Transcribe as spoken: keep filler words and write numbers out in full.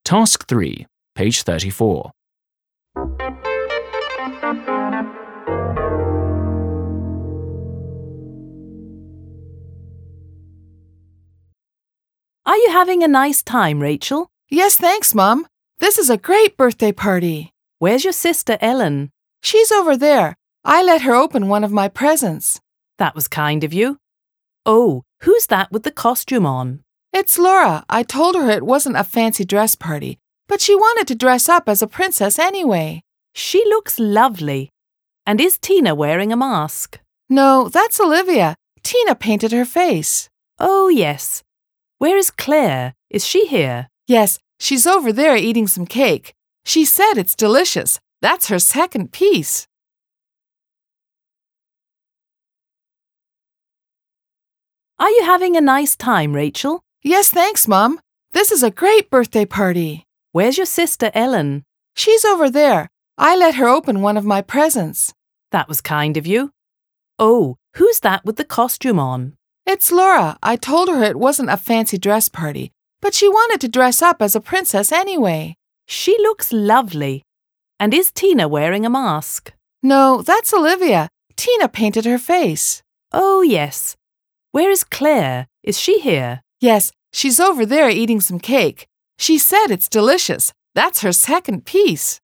Task three, page thirty-four. Are you having a nice time, Rachel? Yes, thanks, Mom. This is a great birthday party. Where's your sister Ellen? She's over there. I let her open one of my presents. That was kind of you. Oh, who's that with the costume on? It's Laura. I told her it wasn't a fancy dress party, but she wanted to dress up as a princess anyway. She looks lovely. And is Tina wearing a mask? No, that's Olivia. Tina painted her face. Oh, yes. Where is Claire? Is she here? Yes, she's over there eating some cake. She said it's delicious. That's her second piece. Are you having a nice time, Rachel? Yes, thanks, Mom. This is a great birthday party. Where's your sister Ellen? She's over there. I let her open one of my presents. That was kind of you. Oh, who's that with the costume on? It's Laura. I told her it wasn't a fancy dress party, but she wanted to dress up as a princess anyway. She looks lovely. And is Tina wearing a mask? No, that's Olivia. Tina painted her face. Oh, yes. Where is Claire? Is she here? Yes, she's over there eating some cake. She said it's delicious. That's her second piece.